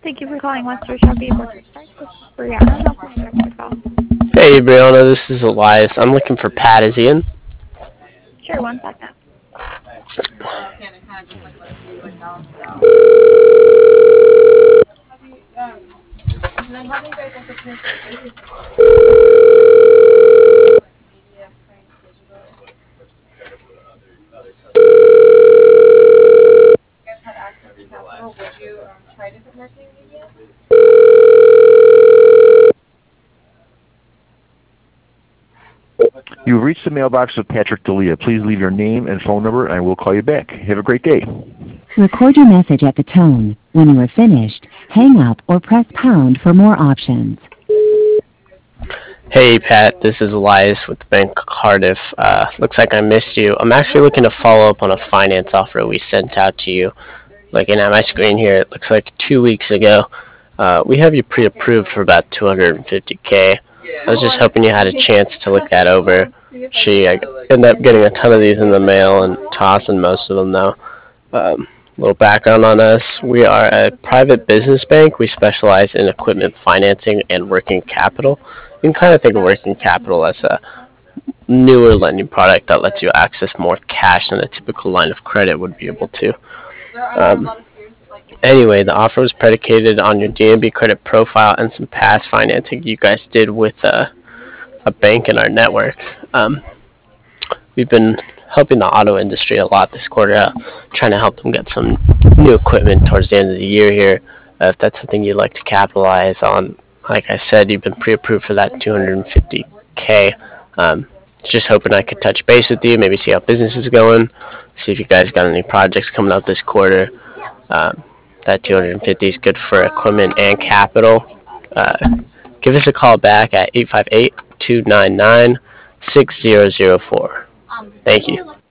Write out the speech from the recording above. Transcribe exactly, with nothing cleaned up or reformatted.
Thank you for calling Western Shopee Workers Park. This is Brianna. How can I direct your call? Hey, Brianna, this is Elias. I'm looking for Pat. Is he in? Sure, one second. You've reached the mailbox of Patrick D'Elia. Please leave your name and phone number, and we'll call you back. Have a great day. Record your message at the tone. When you are finished, hang up or press pound for more options. Hey, Pat, this is Elias with the Bank of Cardiff. Uh, looks like I missed you. I'm actually looking to follow up on a finance offer we sent out to you. Looking at my screen here, it looks like two weeks ago. Uh, we have you pre-approved for about two hundred fifty K. I was just hoping you had a chance to look that over. Gee, I ended up getting a ton of these in the mail and tossing most of them, though. Um, a little background on us. We are a private business bank. We specialize in equipment financing and working capital. You can kind of think of working capital as a newer lending product that lets you access more cash than a typical line of credit would be able to. Um, anyway, the offer was predicated on your D N B credit profile and some past financing you guys did with uh, a bank in our network. Um, we've been helping the auto industry a lot this quarter, uh, trying to help them get some new equipment towards the end of the year here. Uh, if that's something you'd like to capitalize on, like I said, you've been pre-approved for that two hundred fifty K. Um, just hoping I could touch base with you, maybe see how business is going, see if you guys got any projects coming up this quarter. Um, that two hundred fifty is good for equipment and capital. Uh, give us a call back at eight five eight, two nine nine, six zero zero four. Thank you.